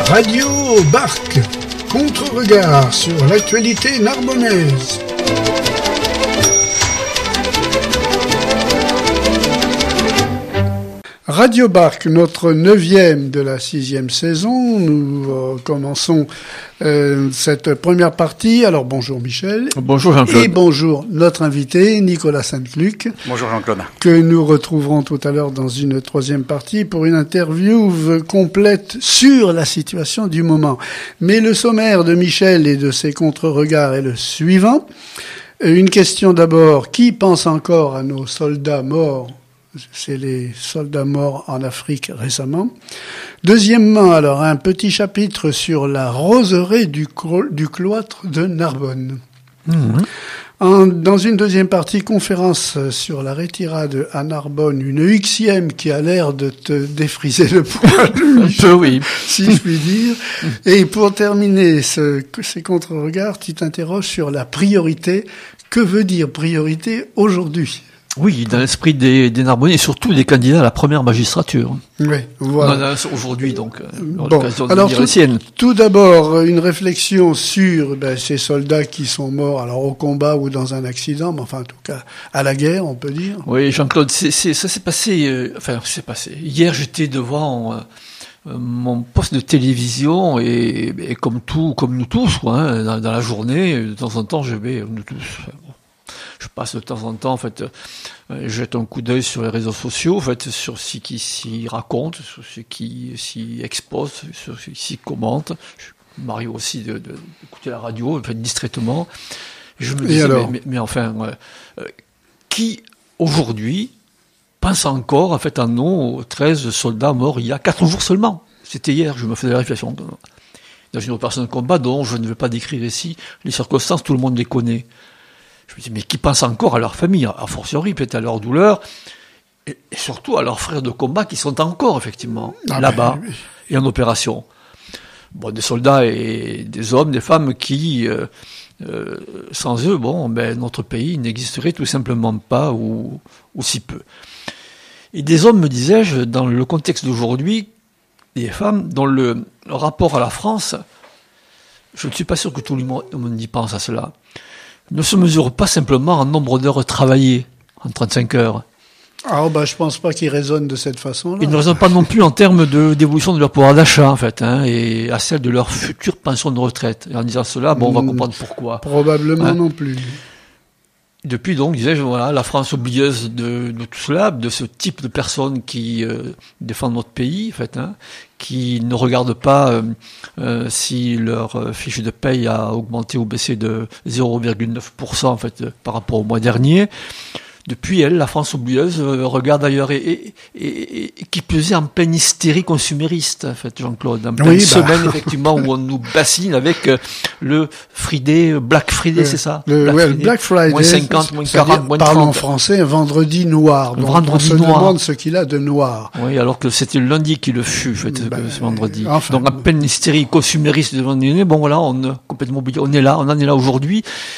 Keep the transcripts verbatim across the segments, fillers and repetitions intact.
Radio Barque, contre-regard sur l'actualité narbonnaise. Radio Barque, notre neuvième de la sixième saison. Nous euh, commençons euh, cette première partie. Alors bonjour Michel. Bonjour Jean-Claude. Et bonjour notre invité Nicolas Sainte-Luc. Bonjour Jean-Claude. Que nous retrouverons tout à l'heure dans une troisième partie pour une interview complète sur la situation du moment. Mais le sommaire de Michel et de ses contre-regards est le suivant. Une question d'abord. Qui pense encore à nos soldats morts ? C'est les soldats morts en Afrique récemment. Deuxièmement, alors, un petit chapitre sur la roseraie du, cro- du cloître de Narbonne. Mmh. En, dans une deuxième partie, conférence sur la retirade à Narbonne, une huitième qui a l'air de te défriser le poil, Un peu, oui. si je puis dire. Et pour terminer ce, ces contre-regards, tu t'interroges sur la priorité. Que veut dire priorité aujourd'hui ? Oui, dans l'esprit des, des Narbonnais et surtout des candidats à la première magistrature. Oui, voilà. Non, aujourd'hui, donc, euh, bon. l'occasion de alors, dire tout, la sienne. Tout d'abord, une réflexion sur ben, ces soldats qui sont morts, alors au combat ou dans un accident, mais enfin, en tout cas, à la guerre, on peut dire. Oui, Jean-Claude, c'est, c'est, ça s'est passé, euh, enfin, c'est passé. Hier, j'étais devant euh, mon poste de télévision et, et comme tout, comme nous tous, quoi, hein, dans, dans la journée, de temps en temps, je vais, nous tous, enfin, bon, je passe de temps en temps, en fait, euh, je jette un coup d'œil sur les réseaux sociaux, en fait, sur ce qui s'y raconte, sur ce qui s'y expose, sur ce qui s'y commente. Je m'arrive aussi de, de, d'écouter la radio, en fait, distraitement. Je me disais, mais, mais, mais enfin, euh, euh, qui aujourd'hui pense encore, en fait, à nos treize soldats morts il y a quatre jours seulement? C'était hier, je me faisais la réflexion. Dans une opération de combat dont je ne vais pas décrire ici les circonstances, tout le monde les connaît. Je me dis, mais qui pense encore à leur famille, a fortiori, peut-être à leur douleur, et, et surtout à leurs frères de combat qui sont encore, effectivement, ah là-bas, ben, oui. Et en opération. Bon, des soldats et des hommes, des femmes qui, euh, euh, sans eux, bon, ben, notre pays n'existerait tout simplement pas, ou, ou si peu. Et des hommes, me disais-je, dans le contexte d'aujourd'hui, des femmes, dont le, le rapport à la France, je ne suis pas sûr que tout le monde y pense à cela, ne se mesure pas simplement en nombre d'heures travaillées, en trente-cinq heures. Ah, bah, je pense pas qu'ils raisonnent de cette façon-là. Ils ne raisonnent pas non plus en termes de, d'évolution de leur pouvoir d'achat, en fait, hein, et à celle de leur future pension de retraite. Et en disant cela, bon, on va comprendre pourquoi. Probablement hein. Non plus. Depuis donc, disais-je, voilà, la France oublieuse de, de tout cela, de ce type de personnes qui euh, défendent notre pays, en fait, hein, qui ne regardent pas euh, euh, si leur euh, fiche de paye a augmenté ou baissé de zéro virgule neuf pour cent en fait euh, par rapport au mois dernier. Depuis, elle, la France oublieuse, euh, regarde ailleurs et, et, et, et qui pesait en pleine hystérie consumériste, en fait, Jean-Claude. En pleine oui, semaine, bah. effectivement, où on nous bassine avec euh, le Friday, Black Friday, euh, c'est ça le, Black, ouais, Friday, Black Friday. Moins cinquante, moins quarante, moins trente. Parlons en français, un vendredi noir. Donc vendredi on se noir. demande ce qu'il a de noir. Oui, alors que c'était le lundi qui le fut, en fait, bah, ce vendredi. Enfin, donc, en pleine hystérie consumériste de vendredi, bon, voilà, on est complètement oublié. On est là, on en est là aujourd'hui.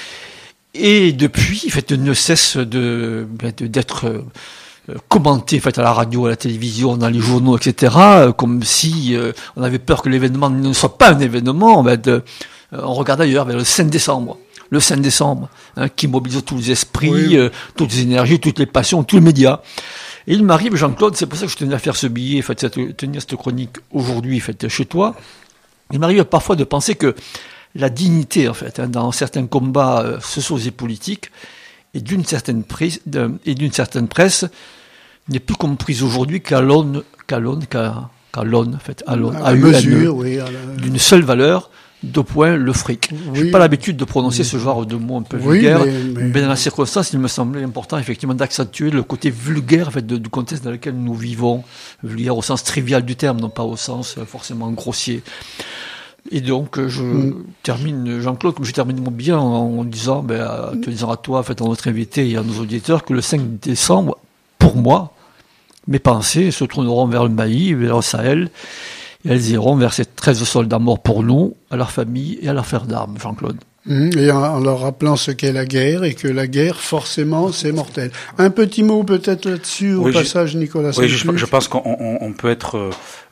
Et depuis, en fait, ne cesse de, de d'être euh, commenté, en fait, à la radio, à la télévision, dans les journaux, et cetera, comme si euh, on avait peur que l'événement ne soit pas un événement. En fait, euh, on regarde ailleurs, vers le cinq décembre, le cinq décembre, hein, qui mobilise tous les esprits, oui. euh, toutes les énergies, toutes les passions, tous les médias. Et il m'arrive, Jean-Claude, c'est pour ça que je tenais à faire ce billet, en fait, cette, tenir cette chronique aujourd'hui, en fait, chez toi. Il m'arrive parfois de penser que la dignité, en fait, hein, dans certains combats euh, sociaux et politiques, et d'une certaine prise, de, et d'une certaine presse, n'est plus comprise aujourd'hui qu'à l'aune, qu'à l'aune, qu'à, qu'à l'aune, en fait, à l'aune, à, à mesure, oui, à la... d'une seule valeur, deux points, le fric. Oui. Je n'ai pas l'habitude de prononcer oui. ce genre de mots un peu oui, vulgaires, mais, mais... mais dans la circonstance, il me semblait important, effectivement, d'accentuer le côté vulgaire, en fait, de, du contexte dans lequel nous vivons, vulgaire au sens trivial du terme, non pas au sens euh, forcément grossier. Et donc, je mmh. termine, Jean-Claude, comme je termine mon billet en, en disant, ben, à, te disant à toi, en fait, à notre invité et à nos auditeurs, que le cinq décembre, pour moi, mes pensées se tourneront vers le Mali, vers le Sahel, et elles iront vers ces treize soldats morts pour nous, à leurs familles et à leurs frères d'armes, Jean-Claude. Et en leur rappelant ce qu'est la guerre, et que la guerre, forcément, c'est mortel. Un petit mot peut-être là-dessus, au oui, passage, Nicolas. Oui, je, je pense qu'on on, on peut être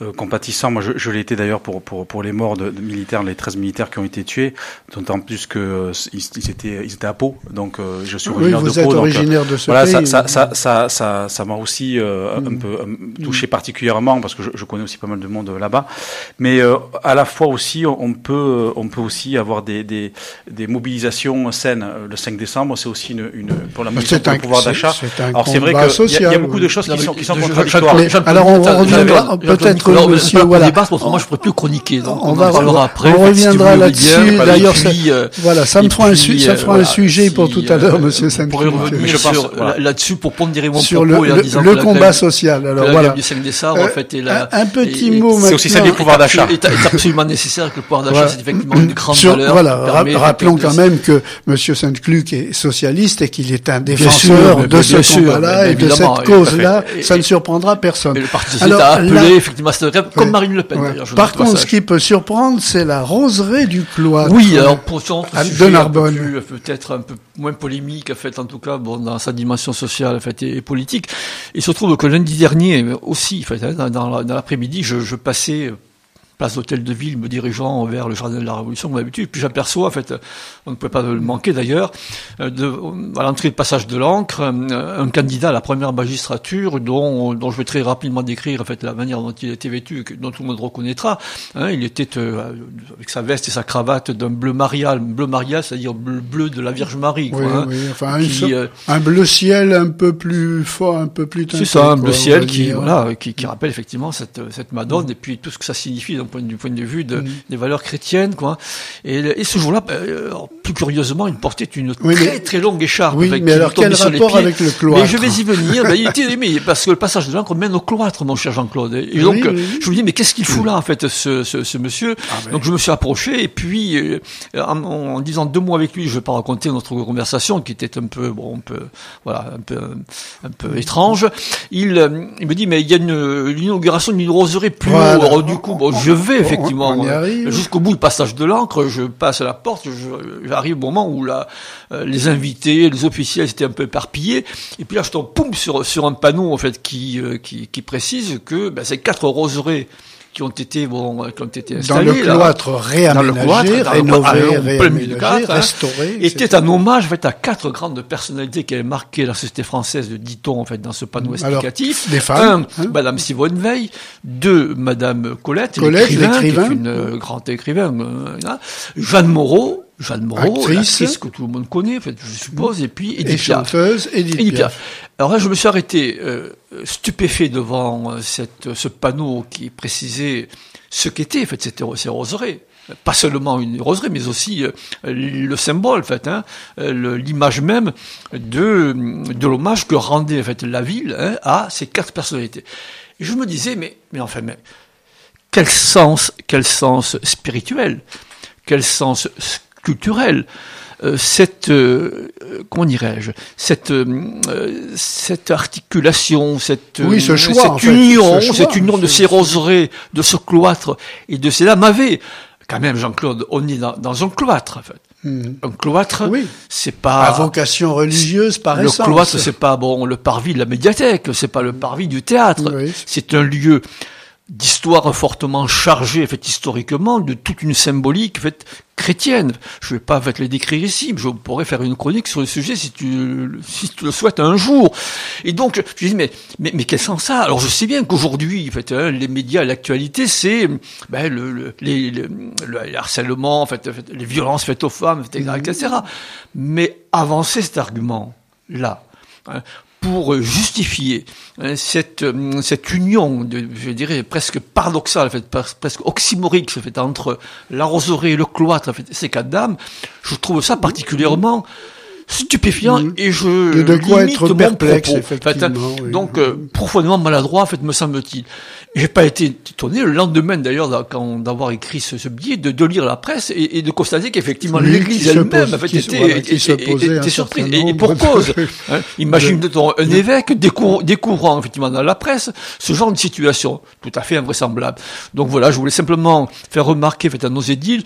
euh, compatissant. Moi, je, je l'ai été d'ailleurs pour pour pour les morts de, de militaires, les treize militaires qui ont été tués. D'autant plus que euh, ils, ils étaient ils étaient à Pau, donc euh, je suis originaire oui, vous de Pau. Êtes donc originaire de ce voilà, pays, ça, ça, ça ça ça ça m'a aussi euh, mm. un peu euh, touché mm. particulièrement parce que je, je connais aussi pas mal de monde là-bas. Mais euh, à la fois aussi, on peut on peut aussi avoir des des des mobilisations saines. Le cinq décembre, c'est aussi une, une pour la mobilisation du pouvoir d'achat. Alors c'est vrai qu'il y, y a beaucoup de choses qui sont qui sont contradictoires. Alors on reviendra peut-être, monsieur, voilà. Moi, je pourrais plus chroniquer. Donc on va après. On reviendra là-dessus. D'ailleurs, voilà, ça me fera un sujet, ça fera un sujet pour tout à l'heure, monsieur Saint-Clair. On pourrait revenir sur là-dessus pour pondérer mon sur propos le, en disant le combat social. Alors voilà. Du cinq décembre, en fait, est là. Un petit mot maintenant. C'est aussi ça du pouvoir d'achat. Est absolument nécessaire que le pouvoir d'achat, c'est effectivement une grande valeur. Voilà. Rappelons quand même que monsieur Saint-Cluc est socialiste et qu'il est un défenseur de ce combat-là et de cette cause-là. Ça ne surprendra personne. Le Parti socialiste a appelé effectivement cette grève, comme Marine Le Pen d'ailleurs. Par contre, ce qui peut surprendre, c'est la roseraie du cloître. Oui, alors pour ce de Narbonne, peut-être un peu moins polémique, en fait, en tout cas, bon, dans sa dimension sociale, en fait, et politique. Il se trouve que lundi dernier aussi, en fait, dans, dans l'après-midi, je, je passais place d'Hôtel de Ville, me dirigeant vers le Jardin de la Révolution, comme d'habitude. Puis j'aperçois, en fait, on ne pouvait pas le manquer d'ailleurs, de, à l'entrée de Passage de l'Ancre, un candidat à la première magistrature dont, dont je vais très rapidement décrire, en fait, la manière dont il était vêtu, dont tout le monde reconnaîtra. Hein, il était euh, avec sa veste et sa cravate d'un bleu marial, bleu marial, c'est-à-dire bleu, bleu de la Vierge Marie. Quoi, oui, hein, oui, enfin, qui, un, euh, un bleu ciel un peu plus fort, un peu plus teinté. C'est ça, un bleu ciel qui, voilà, qui, qui rappelle effectivement cette, cette Madone, mmh. et puis tout ce que ça signifie donc, du point de vue de, mmh. des valeurs chrétiennes, quoi. Et, et ce jour-là, euh, plus curieusement, il portait une oui, très mais, très longue écharpe. Oui, mais alors quel rapport avec le cloître? Mais je vais y venir. Ben, il était aimé parce que le Passage de l'Ancre mène au cloître, mon cher Jean-Claude. Et donc, oui, oui. je me dis, mais qu'est-ce qu'il fout là, en fait, ce, ce, ce monsieur? Ah, ben. Donc, je me suis approché et puis, euh, en, en disant deux mots avec lui, je vais pas raconter notre conversation qui était un peu, bon, un peu, voilà, un peu, un peu étrange. Il, euh, il me dit, mais il y a une, l'inauguration d'une roseraie plus voilà. haut. Alors, du coup, bon, je vais effectivement euh, jusqu'au bout du Passage de l'Ancre. Je passe à la porte. Je, j'arrive au moment où la, euh, les invités, les officiels étaient un peu éparpillés. Et puis là, je tombe poum sur sur un panneau en fait qui euh, qui, qui précise que ben, c'est quatre roseraies qui ont été bon, qui ont été installés dans le cloître là, réaménagé, rénové, réaménagé, restauré, était un hommage en fait à quatre grandes personnalités qui avaient marqué la société française, dit-on en fait dans ce panneau explicatif. Alors, des femmes, un, hein? Madame Simone Veil, deux, Madame Colette, Colette l'écrivain, l'écrivain, qui est une euh, grande écrivain, euh, Jeanne Moreau. Jeanne Moreau, actrice, l'actrice que tout le monde connaît, en fait, je suppose, et puis Edith et chanteuse, Edith, Edith Piaf. Piaf. Alors là, je me suis arrêté euh, stupéfait devant cette, ce panneau qui précisait ce qu'était, en fait, cette, ces roseraies. Pas seulement une roseraie, mais aussi euh, le symbole, en fait, hein, le, l'image même de, de l'hommage que rendait, en fait, la ville hein, à ces quatre personnalités. Et je me disais, mais, mais enfin, mais, quel sens, quel sens spirituel, quel sens culturel, euh, cette euh, comment dirais-je, cette euh, cette articulation, cette oui, ce choix, cette en fait, union, ce choix, cette union de ces roseraies, de ce cloître et de ces dames avait quand même, Jean-Claude, on est dans, dans un cloître en fait. Mmh. Un cloître, oui. c'est pas à vocation religieuse par le essence. Le cloître, c'est pas bon le parvis de la médiathèque, c'est pas le parvis du théâtre, oui. C'est un lieu d'histoire fortement chargée, en fait, historiquement, de toute une symbolique, en fait, chrétienne. Je vais pas, en fait, les décrire ici, mais je pourrais faire une chronique sur le sujet si tu, si tu le souhaites un jour. Et donc, je dis, mais, mais, mais quel sens ça? Alors, je sais bien qu'aujourd'hui, en fait, hein, les médias, l'actualité, c'est, ben, le, le, les, le, le harcèlement, en fait, les violences faites aux femmes, et cetera, et cetera. Mais avancer cet argument-là, hein, pour justifier cette cette union, de, je dirais presque paradoxale, en fait, presque oxymorique, en fait, entre la roseraie et le cloître, en fait, ces quatre dames, je trouve ça particulièrement stupéfiant mmh. et je et de quoi limite être mon perplexe, propos. effectivement, en fait, oui. Donc euh, profondément maladroit, en fait, me semble-t-il. J'ai pas été étonné le lendemain d'ailleurs quand d'avoir écrit ce, ce billet, de, de lire la presse et, et de constater qu'effectivement Lui l'Église elle-même en fait, qui, était, voilà, était, était, était surprise et, et pour de... cause. Hein, imagine de... un évêque découvrant, découvrant effectivement dans la presse ce genre de situation, tout à fait invraisemblable. Donc voilà, je voulais simplement faire remarquer en fait, à nos édiles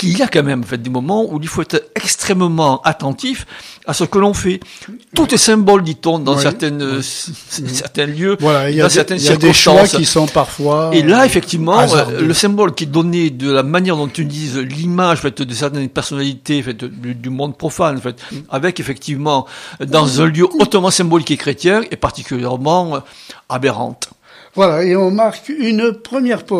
qu'il y a quand même en fait des moments où il faut être extrêmement attentif à ce que l'on fait. Tout est symbole, dit-on, dans oui. certaines oui. c- certains lieux, voilà, il y a dans des, certaines il y a des choix circonstances. qui sont parfois. Et là, effectivement, hasardeux. le symbole qui est donné de la manière dont tu dises l'image en fait, de certaines personnalités en fait, du, du monde profane, en fait, avec effectivement dans un lieu hautement symbolique et chrétien, est particulièrement aberrante. Voilà, et on marque une première pause.